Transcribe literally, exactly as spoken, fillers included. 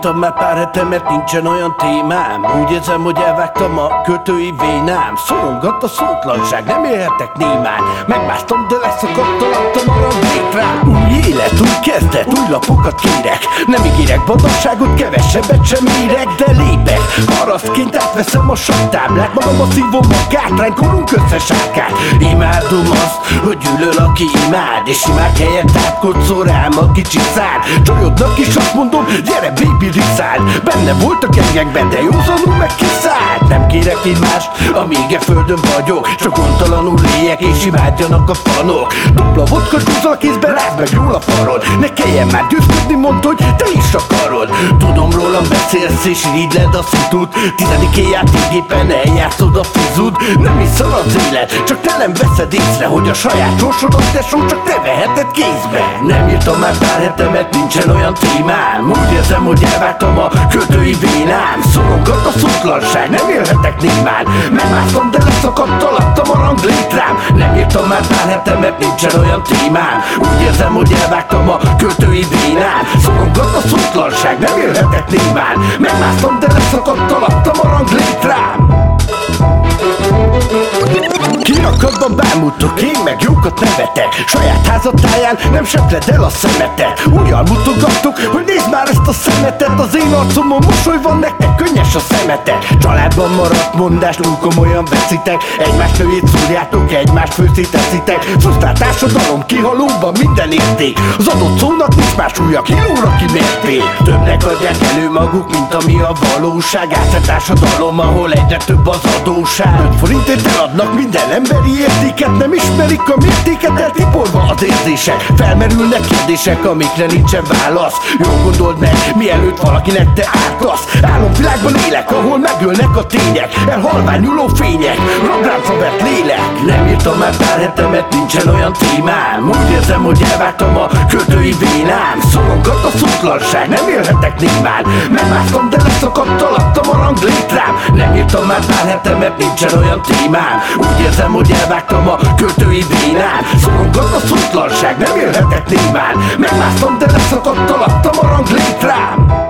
írtam már pár hete, mert nincsen olyan témám. Úgy érzem, hogy elvágtam a költői vénám. Szorongat a szótlanság, nem élhetek némán. Megmásztam, de leszakadt alattam arra rám. Új élet, új kezdet, új lapokat kérek. Nem ígérek badasságot, kevesebbet sem érek, de lépek. Parasztként átveszem a saktáblát. Magammal szívom a gátránykorunk összesárkát. Imádom azt, hogy gyűlöl, aki imád, és imád helyett átkodszol rám a kicsi szár. Csajodnak is azt mondom, gyere baby, riszáld. Benne volt a gengekben, de józanul meg kiszállt. Nem kérek így mást, amíg e földön vagyok. Csak gondtalanul léjek, és imádjanak a fanok. Dupla vodka dúzol a kézben, rázd meg jól a farod. Ne kelljen már győzködni, mondd, hogy te is akarod. Tudom, rólam beszélsz, és irigyled a szitut. Tizedik éjjátéképpen eljátszod a fizud. Nem hiszem az élet, csak te nem veszed észre, hogy a saját sorsodat tesó csak te veheted kézbe. Nem írtam már pár hete, mert nincsen olyan témám. Úgy érzem, hogy elvágtam a költői vénám. Szorongat a szótlanság, nem élhetek némán. Megmásztam, de leszakadt alattam a ranglétrám. Nem írtam már pár hete, mert nincsen olyan témám. Úgy érzem, hogy elvágtam a költői vénám. Szorongat a szótlanság, nem élhetek némán. Megmásztam, de leszakadt alattam a ranglétrám. Kirakatban bámultok, én meg jókat nevetek. Saját házatáján nem sepled el a szemetet. Újjal mutogatok, hogy nézd már ezt a szemetet. Az én arcomon mosoly van, nektek könnyes a szemetek. Családban maradt mondás, túl komolyan veszitek. Egymás nőjét szúrjátok, egymást főszét teszitek. Frusztrált társadalom, kihalóban minden érték. Az adott szónak nincs más újja, kilóra kimérték. Többnek adják elő maguk, mint ami a valóság. Átszett társadalom, ahol egyre több az adóság. Öt forintért eladnak minden emberi értéket, nem ismerik a mértéket, eltiporva az érzések. Felmerülnek kérdések, amikre nincsen válasz. Jól gondold meg, mielőtt valakinek te ártasz. Álomvilágban élek, ahol megölnek a tények. Elhalványuló fények, rabráncba vett lélek. Nem írtam már pár hete, mert nincsen olyan témám. Úgy érzem, hogy elvágtam a költői vénám. Szorongat a szótlanság, nem élhetek némán. Megmásztam, de leszakadt alattam a ranglétrám. Nem írtam már pár hete, mert nincsen olyan témám. Úgy érzem, hogy elvágtam a költői vénám. Szorongat a szótlanság, nem élhetek némán. Megmásztam, de leszakadt alattam a ranglétrám.